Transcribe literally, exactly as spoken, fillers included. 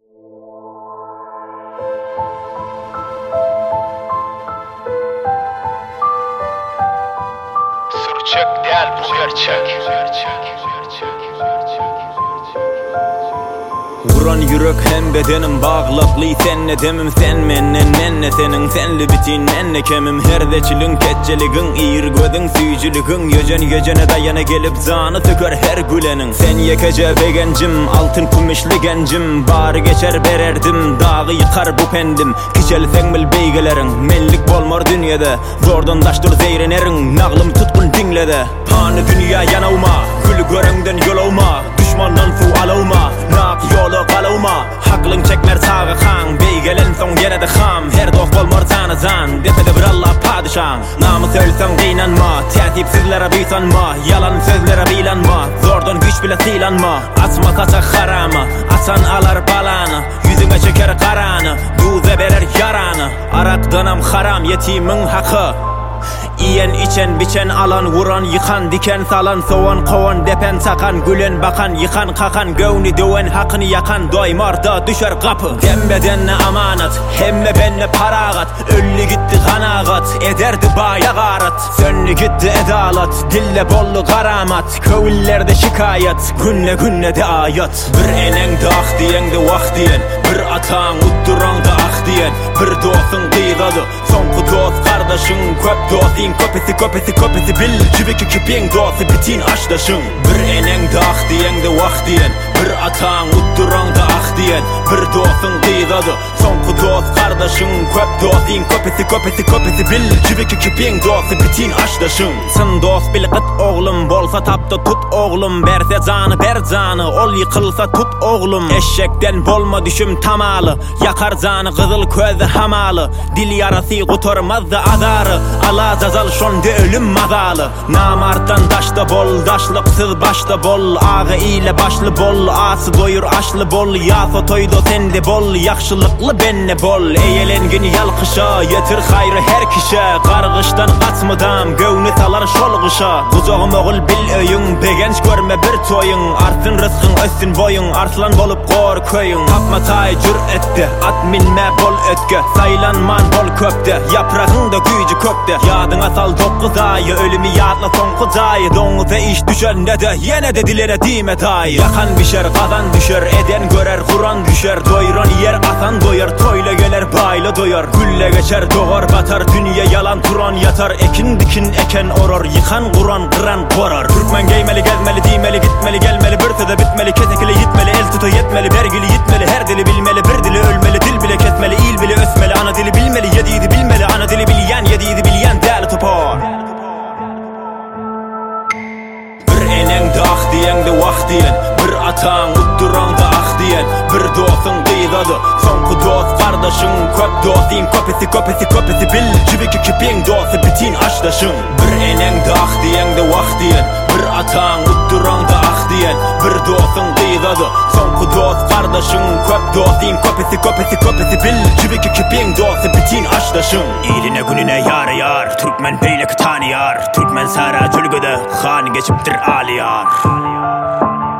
Sürçek değil bu gerçek. Vuran yürek hem bedenim bağlaplı senle demim sen menden menne senin senli bitin menne kemim herdeçilin ketçeligin iyir gözün süyücülügün yöcen yöcene dayana gelip zanı tökör her gülenin sen yekece begencim altın kumişli gencim bari geçer bererdim dağı yıkar bu pendim kiçelsen bil beygelerin mellik bolmor dünyada zordan daştur zeyrenerin nağlım tutkun dinlede panı dünya yanavma gül görenden yolavma düşmandan su alavma nak yolu kalavma haklın çekmer sağı kan beygelen son yine de ham her dost bolmor tanı zan depede bir Allah padişan namı söylsen kıynanma tertipsizlere büysanma yalan sözlere bilanma zordan güç bile silanma asma taça haramı asan alar balanı yüzüme çeker karanı duze berer yaranı arakdanam haram yetimin hakkı İyen içen biçen alan vuran yıkan diken salan soğan kovan depen sakan gülen bakan yıkan kakan gövni döven hakkını yakan doymarda düşer kapı dembedenle amanat hemme benle paragat öllü gitti kanagat ederdi baya garat sönlü gitti edalat dille bollu karamat kövüllerde şikayet günle günle de ayat bir enen de ah diyen de vah diyen bir atan utturan da ah diyen bir dostun kıygadı sonku dost kardeşin köp dostin köpesi köpesi köpesi bil cibiki kipin dostu bitin aşdaşın bir enen de ah diyen de vah diyen bir atan utturan da ah diyen bir dostun kıygadı sonku dost kardeşin köp dostin köpesi köpesi köpesi bil cibiki kipin dostu bitin aşdaşın sın dost bil kıt oğlum bolsa tapta tut oğlum berse canı ber canı ol yıkılsa tut oğlum eşekten bolma düşüm tamalı yakar canı kızıl közü hamalı dil yarası kuturmaz da azarı ala zazal şonde ölüm mazalı namarttan daşta bol daşlıksız başta bol ağı ile başlı bol ası doyur aşlı bol yasa toydo sende bol yakşılıklı benne bol eyelengin yalkışa yetir hayrı her kişe kargıştan kaçmıdam gövni salar şolgışa kuzağım oğul bil öyün begenç görme bir toyun artsın rızkın össün boyun arslan bolup kor köyün tapma tay cür etti at minme bol ötke saylanman bol köpte yaprağın da gücü kökte yadına sal dokuz ayı ölümü yadla son kuzayı donuza iş düşer ne de yine de dilere dime dayı yakan bişer kazan düşer eden görer kuran düşer doyuran yer atan doyar toyla gelir bayla doyar gülle geçer doğar batar dünya yalan turan yatar ekin dikin eken oror yıkan kuran kıran korar Türkmen giymeli gezmeli dimeli gitmeli gelmeli bir de bitmeli ketekili yitmeli el tutu yetmeli vergili yitmeli her dili bilmeli bir dili ölmeli dil bile kesmeli il bile ösmeli ana dili bilmeli yediydi bilmeli ana dili bilyen yediydi bilyen değerli topar bir enen de ah diyen de vah diyen bir atan utturan da ah diyen bir dostun kıygadı sonku dost kardeşin köp dostin köpesi köpesi köpesi bil cibiki kipin dostu bitin aşdaşın bir enen de ah diyen de vah diyen bir atan utturan da ah diyen bir dostun kıygadı sonku dost kardeşin köp dostin köpesi köpesi köpesi bil cibiki kipin dostu bitin aşdaşın İline gününe yar yar Türkmen beylek tanıyar Türkmen sara cülgüde han geçiptir aliyar